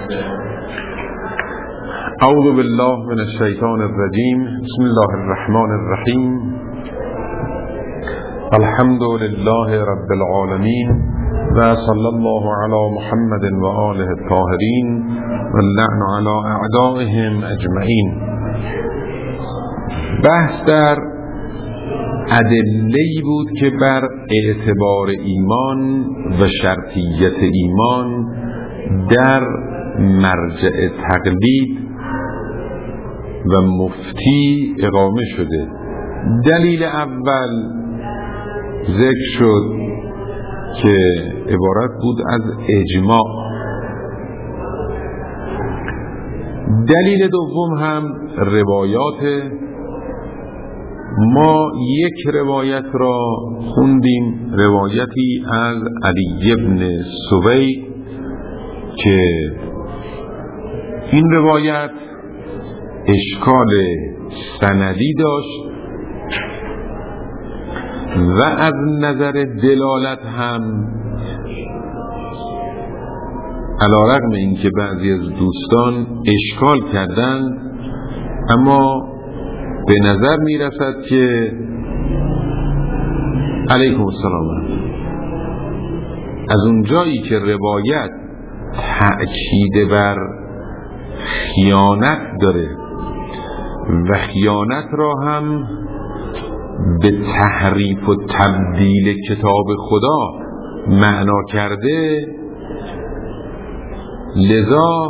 اعوذ بالله من الشیطان الرجیم. بسم الله الرحمن الرحیم. الحمد لله رب العالمین و صلی الله علی محمد و آله الطاهرین و اللعن علی اعدائهم اجمعین. بحث در ادله‌ای بود که بر اعتبار ایمان و شرطیت ایمان در مرجع تقلید و مفتی اقامه شده. دلیل اول ذکر شد که عبارت بود از اجماع. دلیل دوم هم روایات. ما یک روایت را خوندیم، روایتی از علی بن سوید که این روایت اشکال سندی داشت و از نظر دلالت هم علیرغم اینکه بعضی از دوستان اشکال کردند، اما به نظر می رسد که علیکم السلام، از اونجایی که روایت تأکید بر خیانت داره و خیانت را هم به تحریف و تبدیل کتاب خدا معنا کرده، لذا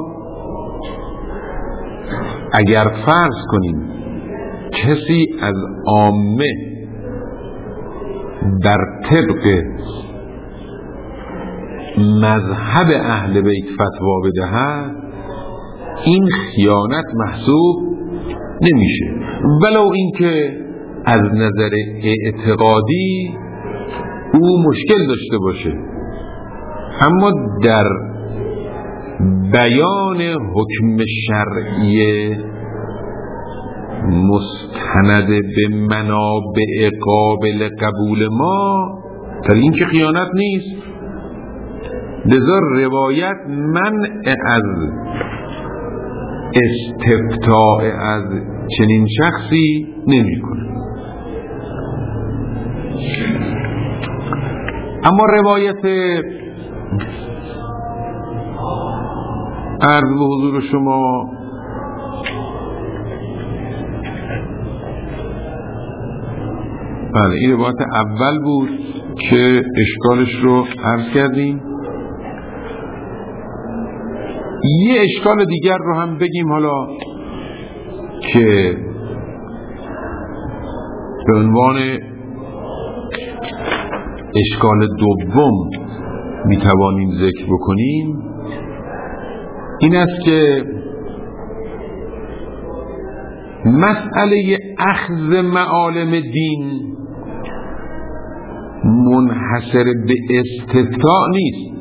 اگر فرض کنیم کسی از عامه در طبق مذهب اهل بیت فتوا بدهد، این خیانت محسوب نمیشه، ولو اینکه از نظر اعتقادی او مشکل داشته باشه، اما در بیان حکم شرعی مستند به منابع قابل قبول ما، در این که خیانت نیست. لذا روایت منع از استفتاء از چنین شخصی نمی کنه. اما روایت عرض به حضور شما بله، این روایت اول بود که اشکالش رو عرض کردیم. یه اشکال دیگر رو هم بگیم حالا که به عنوان اشکال دوم میتوانیم ذکر بکنیم. این است که مسئله اخذ معالم دین منحصر به استفتاء نیست،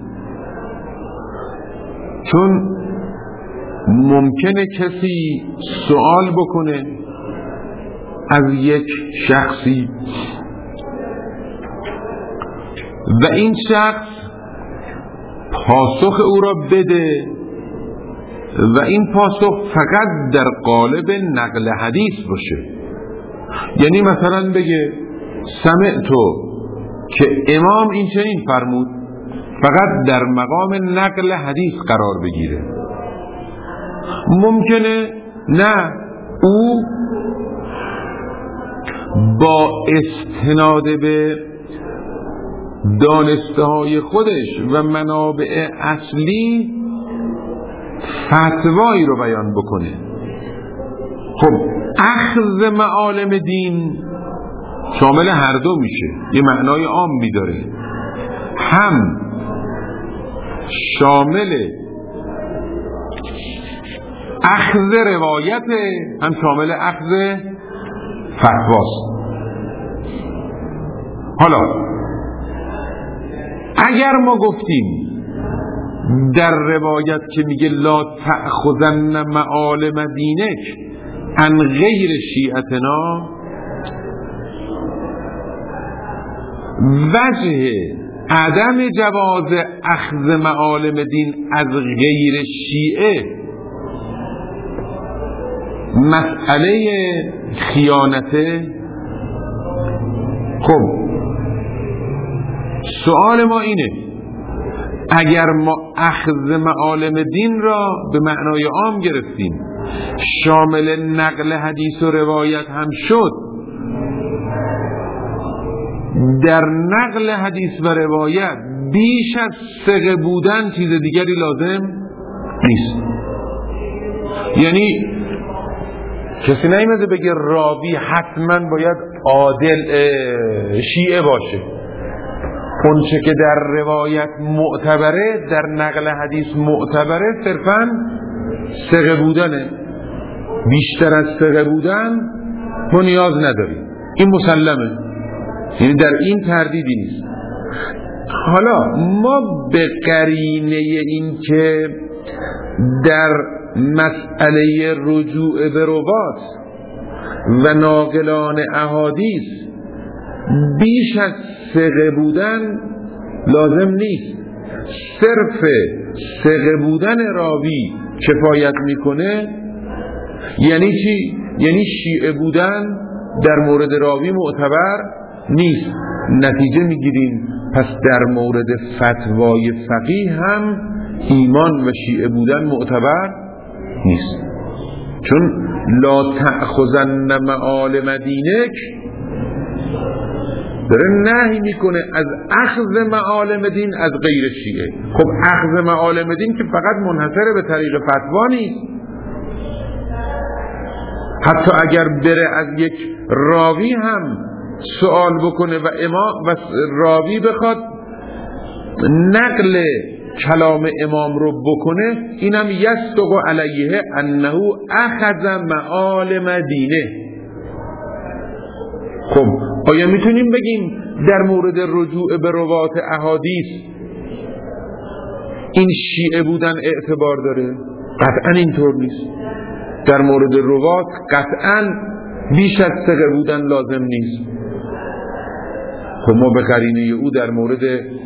چون ممکنه کسی سوال بکنه از یک شخصی و این شخص پاسخ او را بده و این پاسخ فقط در قالب نقل حدیث باشه. یعنی مثلا بگه سمعتو که امام این چنین فرمود، فقط در مقام نقل حدیث قرار بگیره. ممکنه نه، او با استناد به دانسته های خودش و منابع اصلی فتوایی رو بیان بکنه. خب اخذ معالم دین شامل هر دو میشه، یه معنای عام میداره، هم شامل اخذ روایت، هم شامل اخذ فتواست. حالا اگر ما گفتیم در روایت که میگه لا تأخذن معالم دینک عن غیر شیعتنا، وجه عدم جواز اخذ معالم دین از غیر شیعه مسئله خیانته. خب سوال ما اینه اگر ما اخذ معالم دین را به معنای عام گرفتیم شامل نقل حدیث و روایت هم شد، در نقل حدیث و روایت بیش از ثقه بودن چیز دیگری لازم نیست. یعنی کسی نمیده بگه راوی حتما باید عادل شیعه باشه، اونچه که در روایت معتبره در نقل حدیث معتبره صرفاً ثقه بودنه، بیشتر از ثقه بودن ما نیاز نداریم، این مسلمه، یعنی در این تردیدی نیست. حالا ما به قرینه این که در مسئله رجوع به روات و ناقلان احادیث بیش از ثقه بودن لازم نیست، صرف ثقه بودن راوی کفایت میکنه. یعنی چی؟ یعنی شیعه بودن در مورد راوی معتبر نیست. نتیجه میگیریم پس در مورد فتوای فقیه هم ایمان و شیعه بودن معتبر نیست، چون لا تأخذن معالم دینک داره نهی میکنه از اخذ معالم دین از غیر شیعه. خب اخذ معالم دین که فقط منحصر به طریق فتوا نیست، حتی اگر بره از یک راوی هم سوال بکنه و راوی بخواد نقل کلام امام رو بکنه، اینم یصدق علیه انه اخذ معالم دینه. خب آیا میتونیم بگیم در مورد رجوع به روات احادیث این شیعه بودن اعتبار داره؟ قطعا اینطور نیست. در مورد روات قطعا بیش از ثقه بودن لازم نیست. خب ما به قرینه او در مورد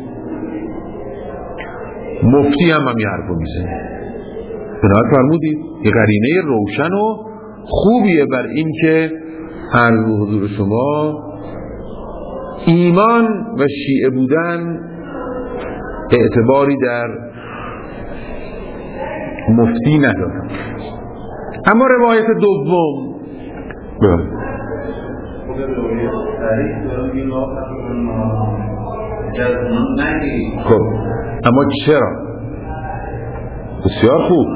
مفتی هم یه حرفو میزنیم. بنابراین فرمودید یه قرینه روشن و خوبیه بر این که عرض حضور شما ایمان و شیعه بودن اعتباری در مفتی ندارد. اما روایت دوم خب اما چرا؟ بسیار خوب.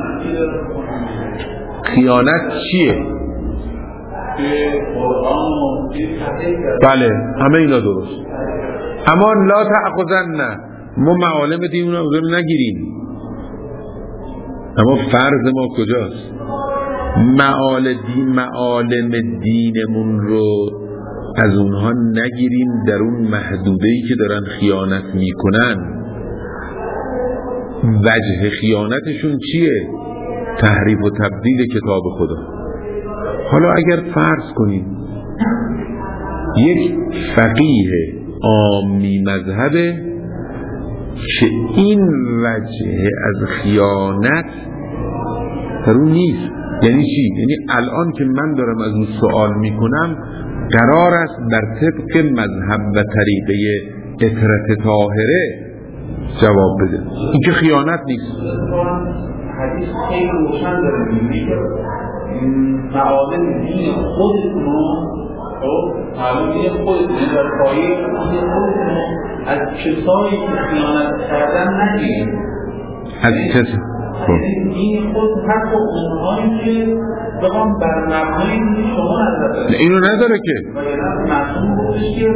خیانت چیه؟ بله همه اینا درست. اما لا تأخذن، ما معالم دین رو نگیریم. اما فرض ما کجاست؟ معالم دینمون رو از اونها نگیریم در اون محدوده‌ای که دارن خیانت میکنن. وجه خیانتشون چیه؟ تحریف و تبدیل کتاب خدا. حالا اگر فرض کنیم یک فقیه عامی مذهبه که این وجه از خیانت در اون نیست، یعنی چی؟ یعنی الان که من دارم از اون سوال میکنم قرار است بر طبق مذهب و طریقه اطرت طاهره جواب بده، این که خیانت نیست. حدیث خیلی روشن داره میگه معالم دین خودتون معالم دین خودتون در پایه دین خودتون از کسایی که خیانت کردن نگیرید. از کسی دین خودتون حتی اونهایی که بخوام بر مبنای دین شما نظر اینو نداره که معصوم بودش که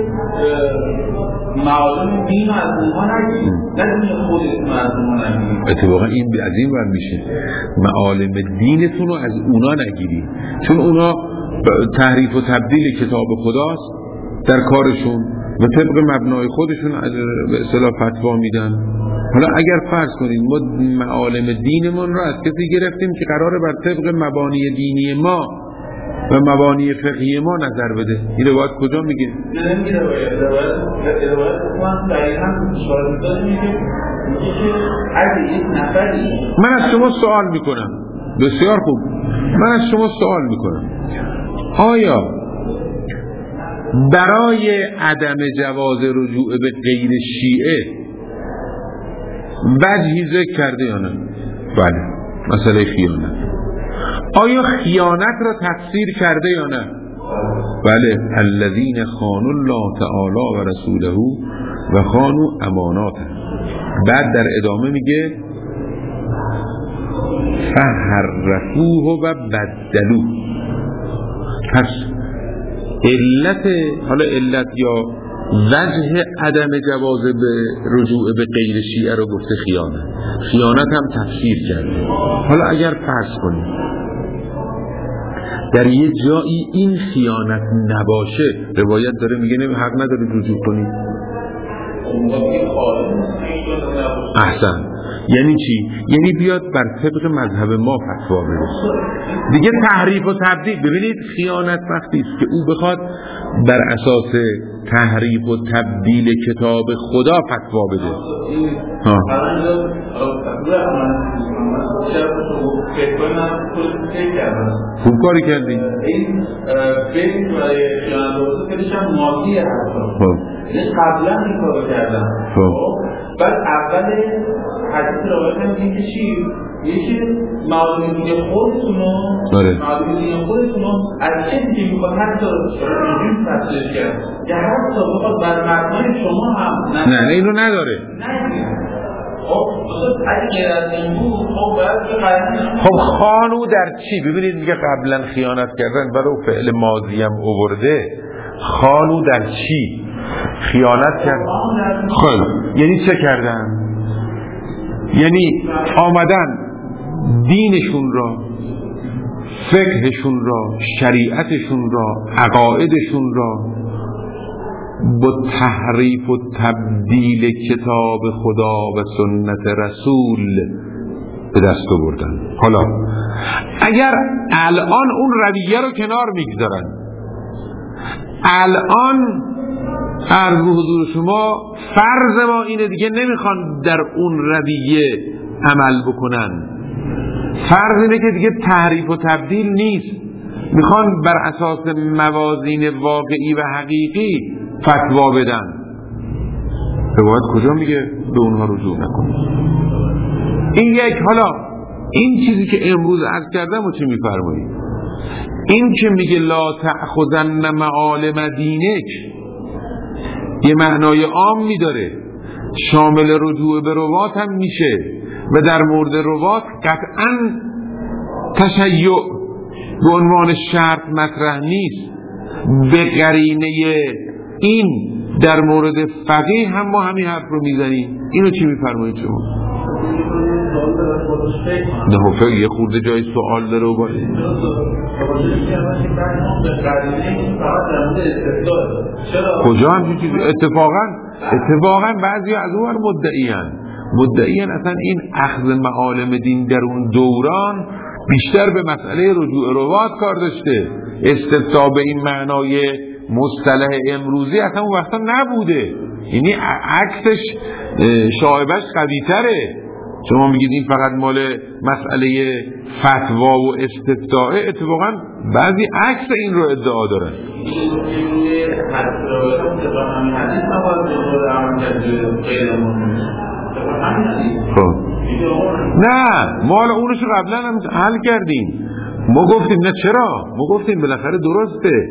معالم دین از اونها نگیرید، نه دین خودتون از اونها نگیرید. اتفاقا این از این ور میشه معالم دینتون رو از اونا نگیرید، چون اونا تحریف و تبدیل کتاب خداست در کارشون و طبق مبنای خودشون به اصطلاح فتوا میدن. حالا اگر فرض کنید ما معالم دینمون رو از کسی گرفتیم که قراره بر طبق مبانی دینی ما و مبانی فقهی ما نظر بده. این روایت کجا میگه؟ نمیگه روایت من دقیقاً شاهد میگه که اگه یک نفری، من از شما سوال میکنم، بسیار خوب، من از شما سوال میکنم، آیا برای عدم جواز رجوع به غیر شیعه وجهی ذکر کرده یا نه؟ بله، مسئله خیانت. آیا خیانت را تفسیر کرده یا نه؟ بله، الذین خانوا الله تعالی و رسوله و خانوا اماناته. بعد در ادامه میگه فحرفوه و بدلوه. پس علت یا وجه عدم جواز به رجوع به غیر شیعه رو گفته خیانت هم تفسیر کرده. حالا اگر فرض کنیم در یه جایی این خیانت نباشه، روایت داره میگه حق نداره رجوع کنی. احسن. یعنی چی؟ یعنی بیاد بر طبق مذهب ما فتوا بده. دیگه تحریف و تبدیل. ببینید خیانت وقتی است که او بخواد بر اساس تحریف و تبدیل کتاب خدا فتوا بده. خوب کاری کردی. این برید برای خیانت و تبدیلش هم ماضی هست. این قبلا این کارو کردم. بعد اول حدیث روایت هم میگه که چی؟ یکی معلومی دیگه خودتونو از کسی که میخواد حتی اینجور تفسیرش کرد که حتی بخواد بر مبنای شما هم نه اینو نداره. خب خانو در چی؟ ببینید میگه قبلا خیانت کردن، برای فعل ماضی هم آورده. خانو در چی؟ خیانت کردن. خب یعنی چه کردن؟ یعنی آمدن دینشون را، فقهشون را، شریعتشون را، عقایدشون را با تحریف و تبدیل کتاب خدا و سنت رسول به دست آوردن. حالا اگر الان اون رویه رو کنار میگذارن، الان عرض حضور شما فرض ما اینه دیگه نمیخوان در اون رویه عمل بکنن، فرض اینه که دیگه تحریف و تبدیل نیست، میخوان بر اساس موازین واقعی و حقیقی فتوا بدن. روایت کجا میگه به اونها رجوع نکنید؟ این یک. حالا این چیزی که امروز عرض کردم و چی میفرمایید؟ این که میگه لا تأخذن معالم دینک یه معنای عام میداره، شامل رجوع به روات هم میشه و در مورد روات قطعا تشیع به عنوان شرط مطرح نیست. به قرینه این در مورد فقیه هم ما همین حرف رو میزنیم. اینو چی میفرمایید شما؟ نه فقیه یه خورده جای سوال داره و باید کجا هم چیزی اتفاقا بعضی از اون مدعیان اصلا این اخذ معالم دین در اون دوران بیشتر به مسئله رجوع روات کار داشته. استفتاء به این معنای مصطلح امروزی اصلا اون وقتا نبوده، یعنی عکسش شایبش قوی تره. شما میگید این فقط مال مسئله فتوا و استفتاء، اتفاقا بعضی عکس این رو ادعا دارن. نه مال اونش قبلا هم حل کردیم. ما گفتیم نه چرا؟ ما گفتیم بالاخره درسته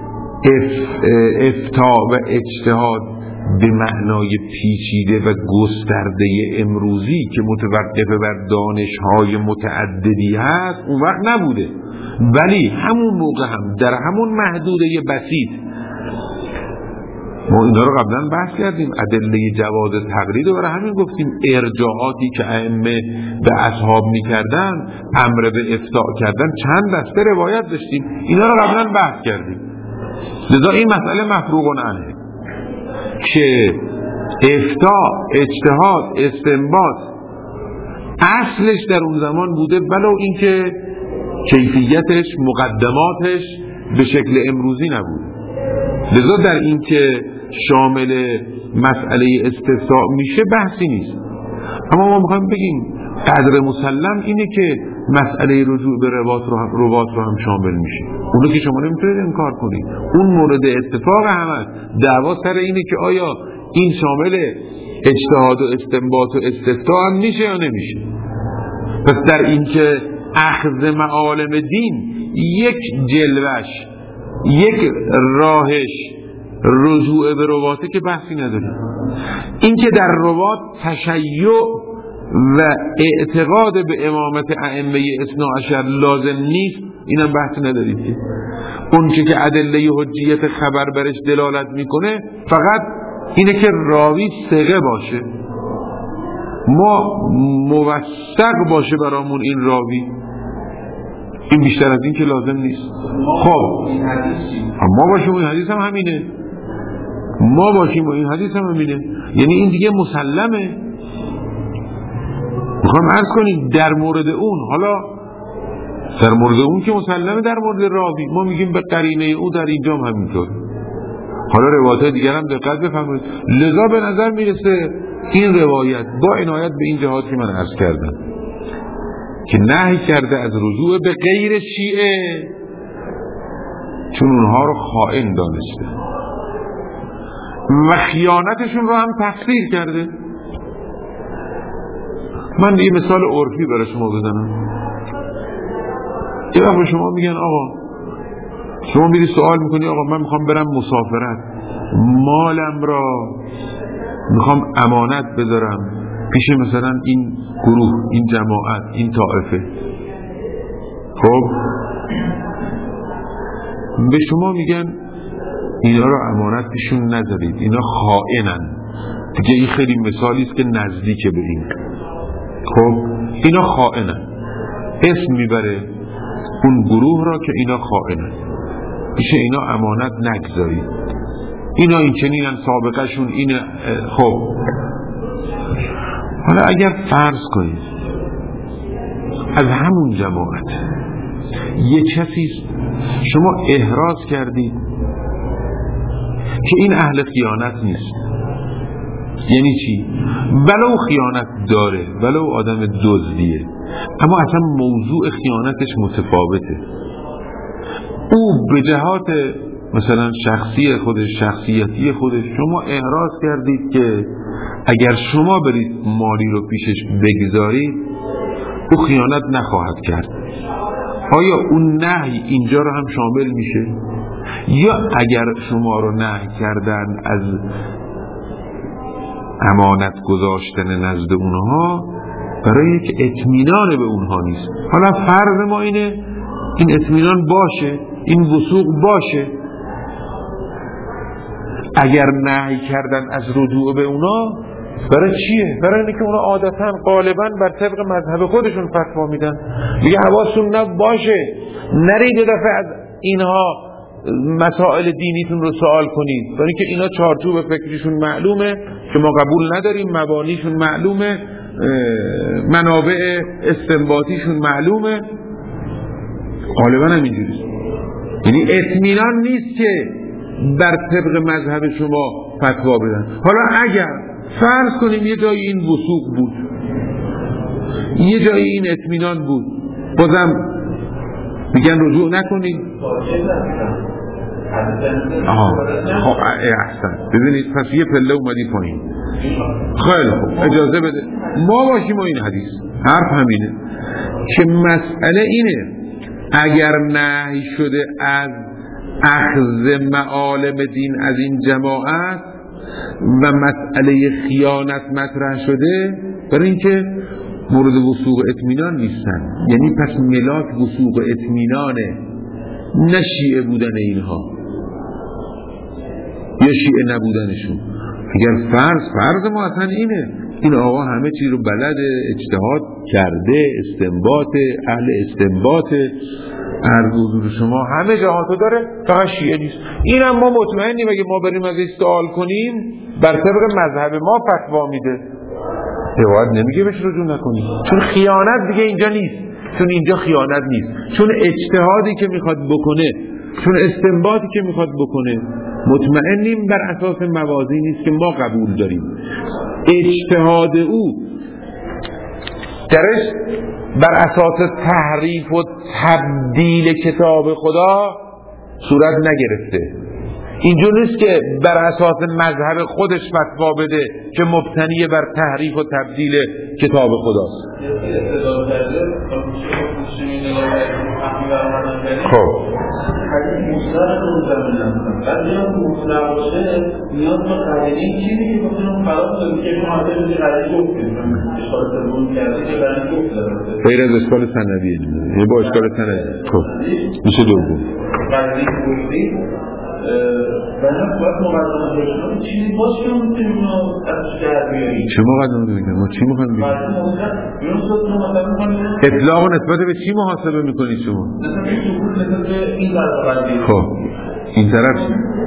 افتاء و اجتهاد به معنای پیچیده و گسترده امروزی که متوقف بر دانش‌های متعددی هست اون وقت نبوده، ولی همون موقع هم در همون محدوده بسیط ما اینا رو قبلا بحث کردیم. ادله جواز تقلید رو برای همین گفتیم ارجاعاتی که ائمه به اصحاب میکردن، امر به افتاء کردن، چند دسته روایت داشتیم، اینا رو قبلا بحث کردیم. لذا این مسئله مفروغ عنه که افتاء، اجتهاد، استنباط اصلش در اون زمان بوده، ولو اینکه کیفیتش، مقدماتش به شکل امروزی نبود. لذا در این که شامل مسئله استثناء میشه بحثی نیست. اما ما میخوایم بگیم قدر مسلم اینه که مسئله رجوع به روات رو هم شامل میشه. اونو که شما نمیتونید انکار کنید. اون مورد اتفاق هم دعوا سر اینه که آیا این شامل اجتهاد و استنباط و استفتاء هم میشه یا نمیشه. پس در این که اخذ معالم دین یک جلوش، یک راهش رجوع به رواته که بحثی نداره. این که در روات تشیع و اعتقاد به امامت ائمه اثنا عشر لازم نیست، اینم بحثی ندارید. اون که ادله حجیت خبر برش دلالت میکنه فقط اینه که راوی ثقه باشه، ما موثق باشه برامون این راوی، این بیشتر از این که لازم نیست. خب ما باشیم و این حدیث هم همینه، ما باشیم و این حدیث هم همینه، یعنی این دیگه مسلمه. میخوام عرض کنیم در مورد اون، حالا در مورد اون که مسلمه، در مورد راوی ما میگیم به قرینه او در اینجا هم همینطور. حالا روایات دیگر هم دقت بفرمایید. لذا به نظر میرسه این روایت با عنایت به این جهات که من عرض کردم که نهی کرده از رجوع به غیر شیعه، چون اونها رو خائن دانسته و خیانتشون رو هم تفسیر کرده. من یه مثال عرفی برای شما بزنم. یه وقت به شما میگن آقا، شما میری سوال میکنی آقا من میخوام برم مسافرت، مالم را میخوام امانت بذارم پیش مثلا این گروه، این جماعت، این طائفه. خب به شما میگن اینا رو امانت پیشون نذارید، اینا خائنن. دیگه این خیلی مثالی است که نزدیکه به این. خب اینا خائنن، اسم میبره اون گروه را که اینا خائنن، پیش اینا امانت نگذارید، اینا این چنینن، سابقه شون اینه. خب حالا اگر فرض کنید از همون جماعت یه کسی شما احراز کردید که این اهل خیانت نیست، یعنی چی؟ ولو خیانت داره، ولو آدم دزدیه، اما اصلا موضوع خیانتش متفاوته. او به جهات مثلا شخصی خودش، شخصیتی خودش، شما احراز کردید که اگر شما برید مالی رو پیشش بگذارید او خیانت نخواهد کرد. آیا اون نهی اینجا رو هم شامل میشه؟ یا اگر شما رو نهی کردن از امانت گذاشتن نزد اونها برای یک اطمینان به اونها نیست، حالا فرض ما اینه این اطمینان باشه، این وثوق باشه، اگر نهی کردن از رجوع به اونا برای چیه؟ برای اینکه اونا عادتاً غالباً بر طبق مذهب خودشون فتوا میدن. دیگه حواستون نباشه نرید یه دفعه از اینها مسائل دینیتون رو سوال کنید، برای اینکه اینا چارچوب فکریشون معلومه که ما قبول نداریم، مبانیشون معلومه، منابع استنباطیشون معلومه، غالباً هم اینجوریه. یعنی اطمینان نیست که بر طبق مذهب شما فتوا بدن. حالا اگر فرض کنیم یه جایی این وثوق بود، یه جایی این اطمینان بود، بازم میگن رجوع نکنید. احسن، ببینید پس یه پله اومدی پایین. خیلی خوب، اجازه بده ما باشیم و این حدیث حرف همینه که مسئله اینه اگر نهی شده از اخذ معالم دین از این جماعت و مسئله خیانت مطرح شده، برای اینکه مورد وثوق اطمینان نیستن، یعنی پس ملاک وثوق اطمینانه، نه شیعه بودن اینها یا شیعه نبودنشون. اگر فرض ما اصلا اینه این آقا همه چیز رو بلده، اجتهاد کرده، استنباط، اهل استنباط، عرض حضور شما همه جهاتو داره، فقط شیعه نیست. اینم ما مطمئنیم اگه ما بریم ازش سوال کنیم بر طبق مذهب ما فتوا میده، روایت نمیگه بهش رجوع نکنید، چون خیانت دیگه اینجا نیست، چون اینجا خیانت نیست، چون اجتهادی که میخواد بکنه چون استنباطی که میخواد بکنه مطمئنیم بر اساس موازی نیست که ما قبول داریم. اجتهاد او درش بر اساس تحریف و تبدیل کتاب خدا صورت نگرفته. اینجور نیست که بر اساس مذهب خودش فتوا بده که مبتنی بر تحریف و تبدیل کتاب خداست. خب غیر از اشکال سندیه یه با اشکال سندیه. خب میشه دوم چه مقدمه بگیم؟ ما چی میخوایم بگیم؟ اطلاق نسبت به چی محاسبه میکنید شما؟ خب این طرف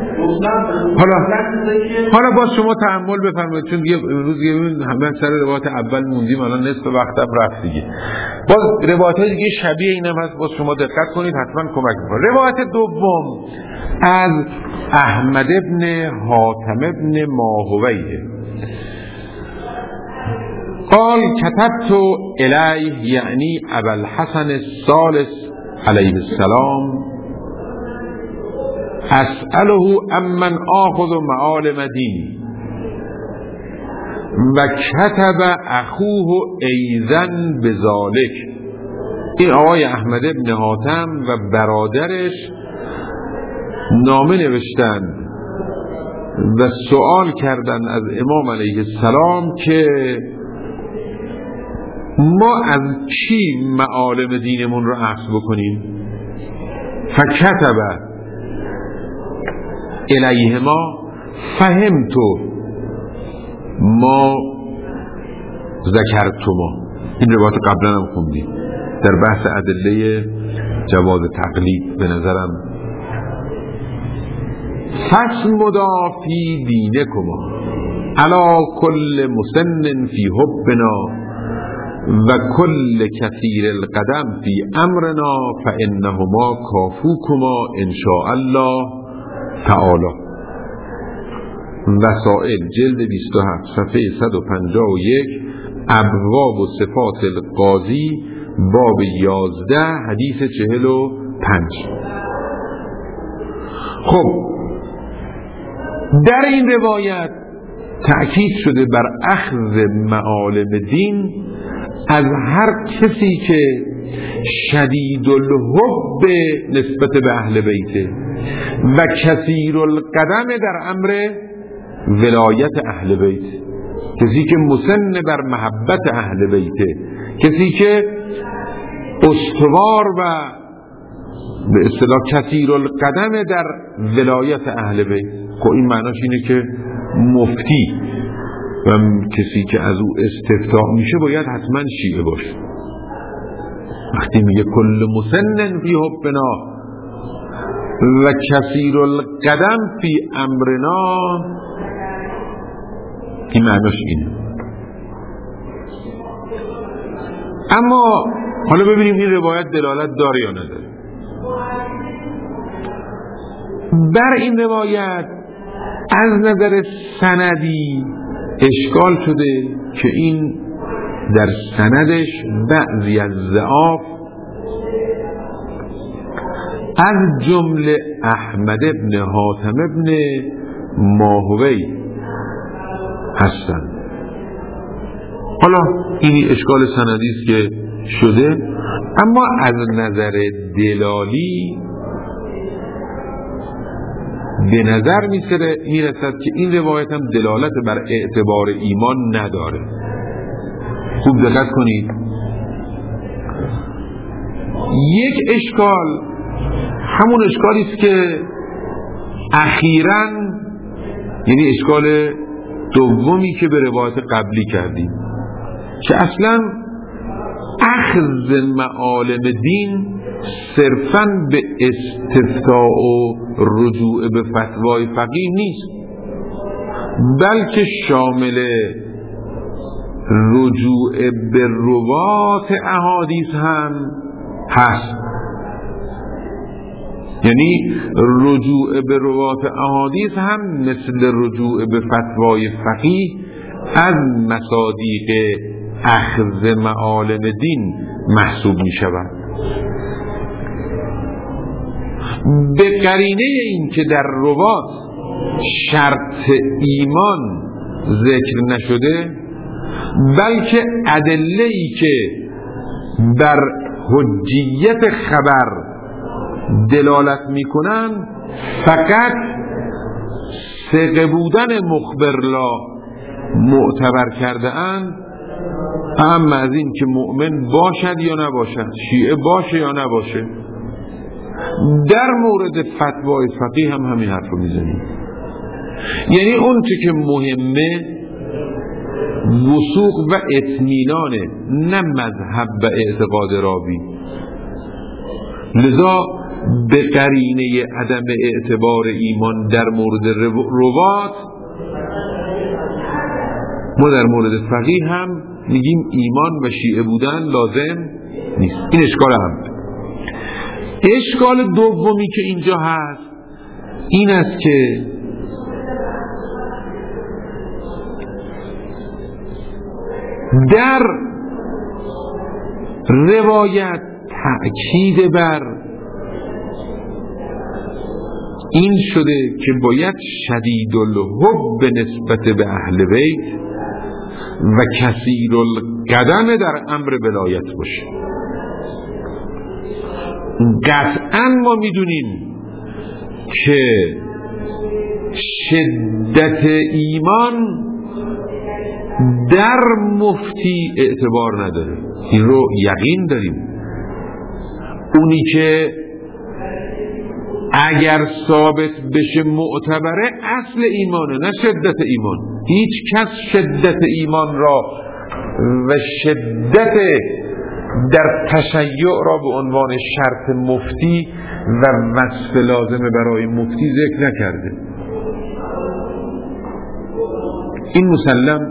حالا باز شما تأمل بفرمایید، چون امروز همه سر روایت اول موندیم، الان نصف وقتم رفت دیگه. باز روایت های دیگه شبیه اینم هست، باز شما دقت کنید حتما کمک میکنه. روایت دوم از احمد ابن حاتم ابن ماهویه قال كتبت الیه یعنی ابا الحسن الثالث علیه السلام اسأله امن آخذ معالم دینی و کتب اخوه ایذن بذالک. این آقای احمد ابن حاتم و برادرش نامه نوشتند و سوال کردند از امام علیه السلام که ما از چی معالم دینمون رو اخذ بکنیم. فکتب الیهما فهمتو ما ذکرتما. این روایت قبلا هم خوندیم در بحث ادله جواز تقلید. به نظرم فاسمدا فی دینکما علی کل مسن فی حبنا و کل کثیر القدم فی امرنا فانهما کافوکما ان شاء الله تعالی. وسائل جلد 27 صفحه 151 ابواب و صفات القاضی باب 11 حدیث 45. خب در این روایت تأکید شده بر اخذ معالم دین از هر کسی که شدید الحب نسبت به اهل بیته و کثیر القدم در امر ولایت اهل بیت، کسی که مسن بر محبت اهل بیته، کسی که استوار و به اصطلاح کثیر القدم در ولایت اهل بیت. خب این معناش اینه که مفتی و کسی که از او استفتاء میشه باید حتما شیعه باشه. وقتی میگه کل مسن فی حبنا و کثیر القدم فی امرنا، این معناش اینه. اما حالا ببینیم این روایت دلالت داره یا نداره. بر این روایت از نظر سندی اشکال شده که این در سندش بعضی از ضعاف از جمله احمد ابن حاتم ابن ماهوی هستند. حالا این اشکال سندی است که شده، اما از نظر دلالی به نظر میرسد که این روایت هم دلالت بر اعتبار ایمان نداره. خوب دقت کنید. یک اشکال همون اشکالی است که اخیراً، یعنی اشکال دومی که به روایت قبلی کردیم، که اصلا اخذ معالم دین صرفاً به استفتاء و رجوع به فتوای فقیه نیست، بلکه شامل رجوع به روات احادیث هم هست. یعنی رجوع به روات احادیث هم مثل رجوع به فتوای فقیه از مصادیق اخذ معالم دین محسوب می شود. به قرینه این که در روات شرط ایمان ذکر نشده، بلکه ادله‌ای که بر حجیت خبر دلالت میکنن فقط ثقه بودن مخبر لا معتبر کرده اند، اما از این که مؤمن باشد یا نباشد، شیعه باشه یا نباشه. در مورد فتوای فقیه هم همین حرف رو میزنیم. یعنی اون چه که مهمه وثوق و اطمینانه، نه مذهب و اعتقاد راوی. لذا به قرینه عدم اعتبار ایمان در مورد روات، ما در مورد فقیه هم میگیم ایمان و شیعه بودن لازم نیست. این اشکال هم. اشکال دومی که اینجا هست این است که در روایت تأکید بر این شده که باید شدید الحب نسبت به اهل بیت و کثیر القدم در امر ولایت باشه. قطعا ما میدونیم که شدت ایمان در مفتی اعتبار نداره، این رو یقین داریم. اونی که اگر ثابت بشه معتبره اصل ایمانه، نه شدت ایمان. هیچ کس شدت ایمان را و شدت در تشیع را به عنوان شرط مفتی و وصف لازمه برای مفتی ذکر نکرده. این مسلم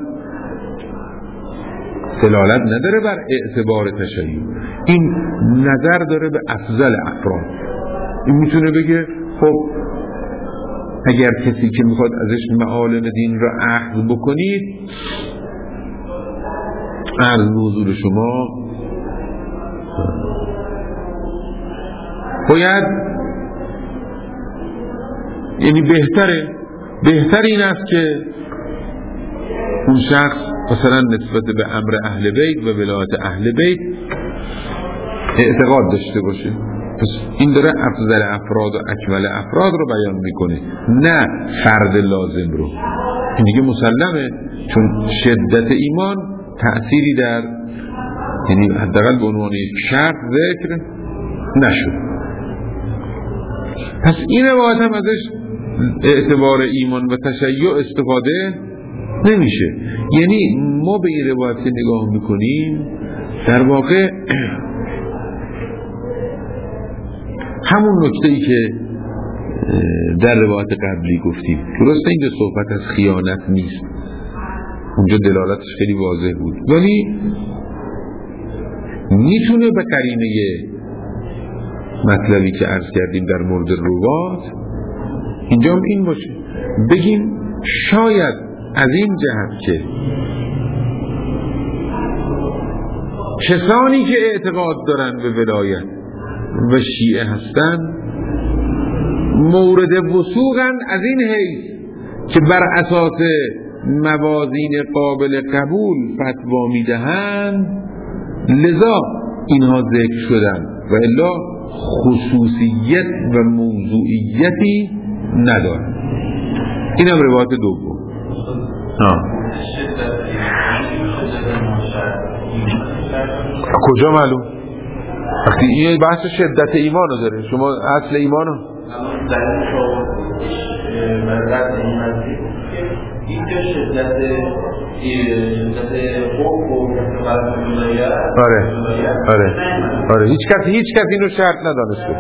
دلالت نداره بر اعتبار تشیع، این نظر داره به افضل افراد. این میتونه بگه خب اگر کسی که میخواد ازش معالم دین را اخذ بکنید، عرض به حضور شما باید، یعنی بهتر این است که اون شخص مثلا نسبت به امر اهل بیت و ولایت اهل بیت اعتقاد داشته باشه. پس این داره افضل افراد و اکمل افراد رو بیان میکنه، نه فرد لازم رو. این دیگه مسلمه، چون شدت ایمان تأثیری در، یعنی حداقل به عنوان یک شرط ذکر نشد. پس این روایت هم ازش اعتبار ایمان و تشیع استفاده نمیشه. یعنی ما به این روایت نگاه میکنیم، در واقع همون نکته‌ای که در روایت قبلی گفتیم. درسته اینجا صحبت از خیانت نیست، اونجا دلالتش خیلی واضح بود، ولی میتونه به قرینه مطلبی که عرض کردیم در مورد روات اینجا هم این باشه، بگیم شاید از این جهت که کسانی که اعتقاد دارن به ولایت و شیعه هستن مورد وثوقن از این حیث که بر اساس موازین قابل قبول فتوا میدهند، لذا اینها ذکر شدن و الا خصوصیت و موضوعیتی ندارن. این هم روایت دوم. کجا معلوم؟ وقتی این بحث شدت ایمان رو داره، شما اصل ایمان رو اینجا شدت آره هیچ کس اینو شرط ندانسته.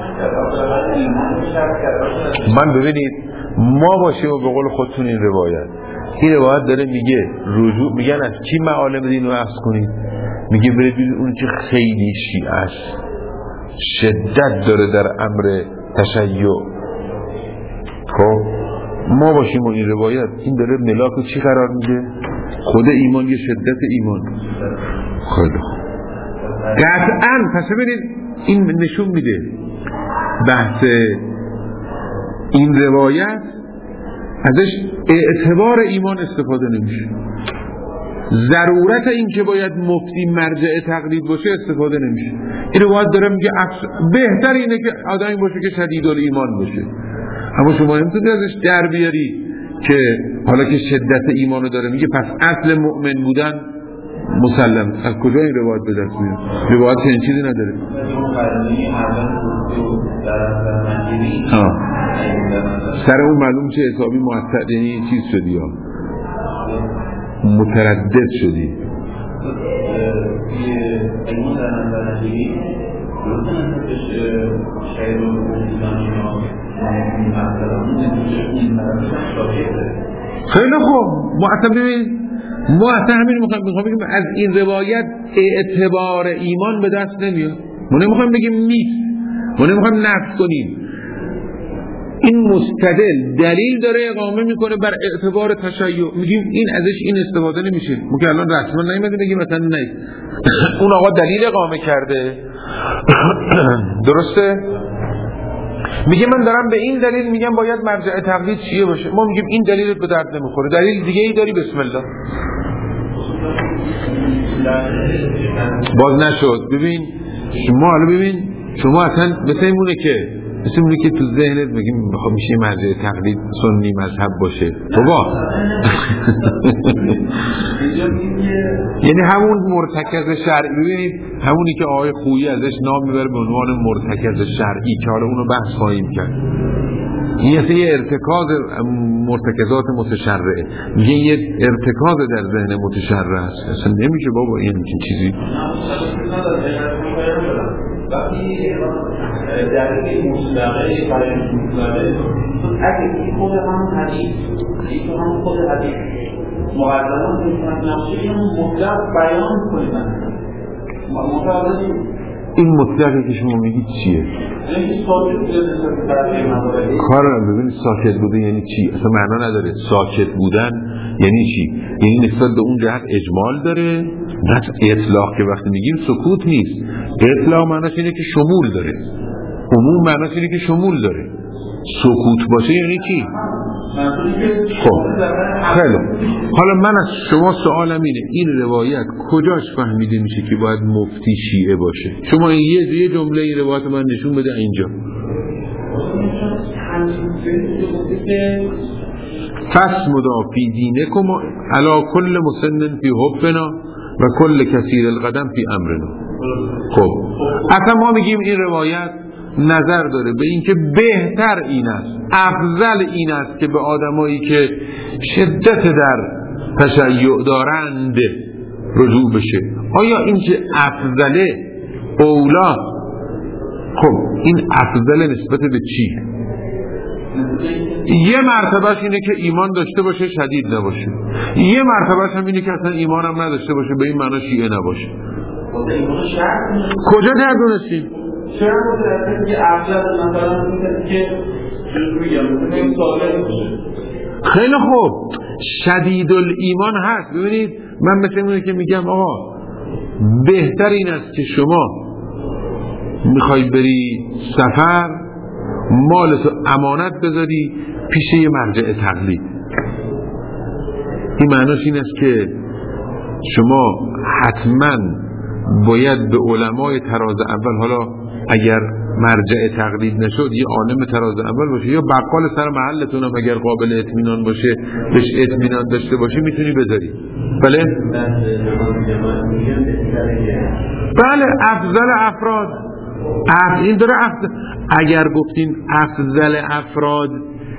من ببینید ما باشیم و به قول خودتون این روایت داره میگه رجوع، میگن از کی معالم دین رو اخذ کنید؟ میگه برید اون که خیلی شیعه است، شدت داره در امر تشیع. خب ما باشیم و این روایت این داره ملاک رو چی قرار میده؟ خود ایمان، یه شدت ایمان. خیلی قطعاً. پس ببینید این نشون میده بحث این روایت ازش اعتبار ایمان استفاده نمیشه. ضرورت این که باید مفتی مرجع تقلید باشه استفاده نمیشه. این روایت داره میگه بهتر اینه که آدمی باشه که شدید الایمان باشه. اما شما نمیتونی ازش در بیاری که حالا که شدت ایمانو داره میگه پس اصل مؤمن بودن مسلم. از کجا این روایت به دست میاد؟ روایت که این چیزی نداره. سر اون معلوم چه حسابی مؤثر، یعنی چیز شدی یا متردد شدی. خیلی خوب. ما اصلا همین میخوایم بگیم از این روایت اعتبار ایمان به دست نمیاد. ما نمیخوایم بگیم نیست، ما نمیخوایم نفی کنیم. این مستدل دلیل داره اقامه میکنه بر اعتبار تشیع، میگیم این ازش این استفاده نمیشه. ما که الان رسما نمیگیم بگیم مثلا نه اون آقا دلیل اقامه کرده درسته، میگه من دارم به این دلیل میگم باید مرجع تقلید چیه باشه. ما میگیم این دلیل به درد نمیخوره، دلیل دیگه ای داری، بسم الله. باز نشد. ببین شما حالا ببین شما اصلا مثل اینونه که تو ذهنت بگیم میشه مرجع تقلید سنی مذهب باشه بابا یعنی همون مرتکز شرعی. ببینید همونی که آقای خویی ازش نام میبره به عنوان مرتکز شرعی که حالا اونو بحث خواهیم کرد. این یه ارتکاز مرتکزات متشرعه، میگه یه ارتکاز در ذهن متشرع است. اصلا نمیشه بابا این چیزی. وقتی دلیل مطلقه برای مطلقه اگه این خود همون حدیث خود حدیث مقدمات نقشه مطلق بیان کنید. این مطلقی که شما میگید چیه؟ کار رو ببینید ساکت بودن یعنی چی؟ اصلا معنا نداره. ساکت بودن یعنی چی؟ یعنی نسبت به اون جهت اجمال داره، نه اطلاق. که وقتی میگیم سکوت نیست، اطلاق معناش اینه که شمول داره، عموم معناش اینه که شمول داره. سکوت باشه یعنی چی؟ خب خیلی. حالا من از شما سوالم اینه این روایت کجاش فهمیده میشه که باید مفتی شیعه باشه؟ شما یه جمله این روایت من نشون بده اینجا. فاسمدوا فی دینکم علی کل مسن فی حبنا و کل کثیر القدم فی امرنا. خب اصلا ما میگیم این روایت نظر داره به این که بهتر این است، افضل این است که به آدمایی که شدت در تشیع دارند رجوع بشه. آیا این که افضله اولا؟ خب این افضل نسبت به چی؟ یه مرتبهش اینه که ایمان داشته باشه شدید نباشه، یه مرتبهش هم اینه که اصلا ایمان هم نداشته باشه به این معنا شیعه نباشه. کجا دردونستیم؟ چرا مترسید که افضل مثلا که خیلی خوب شدید الایمان هست. ببینید من مثل اینه که میگم آقا بهتر این است که شما میخوای بری سفر مالتو امانت بذاری پیش یه مرجع تقلید. این معناش این است که شما حتما باید به علمای تراز اول، حالا اگر مرجع تقلید نشد یه عالم تراز اول باشه، یا بقال سر محلتون هم اگر قابل اطمینان باشه بهش اطمینان داشته باشی میتونی بذاری. بله افضل افراد این داره اگر گفتین افضل افراد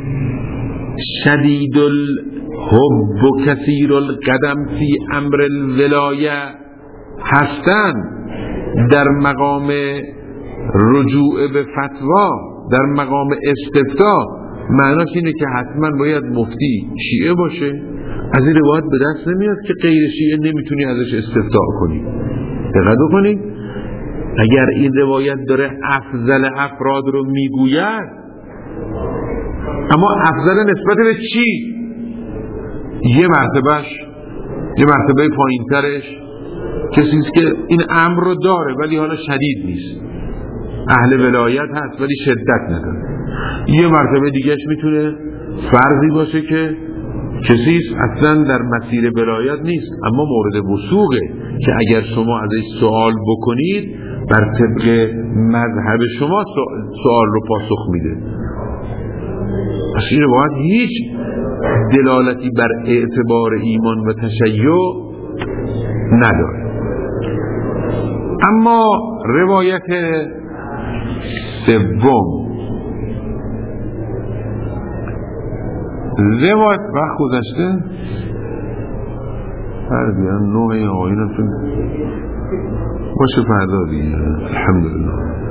شدید الحب و کثیر القدم فی امر الولایه هستن در مقام رجوع به فتوا، در مقام استفتاء، معناش اینه که حتما باید مفتی شیعه باشه. از این روایت به دست نمیاد که غیر شیعه نمیتونی ازش استفتاء کنی. دقت کنید اگر این روایت داره افضل افراد رو میگوید، اما افضل نسبت به چی؟ یه مرتبه پایین ترش کسی است که این امر رو داره ولی حالا شدید نیست، اهل ولایت هست ولی شدت نداره. یه مرتبه دیگهش میتونه فرضی باشه که کسی اصلا در مسیر ولایت نیست اما مورد وثوقه که اگر شما ازش سوال بکنید بر طبق مذهب شما سوال رو پاسخ میده. پس این روایت هیچ دلالتی بر اعتبار ایمان و تشیع نداره. اما روایت سوم، روایت وقت گذشته بیان نوع آیین باشه فردا دیگه. الحمدلله.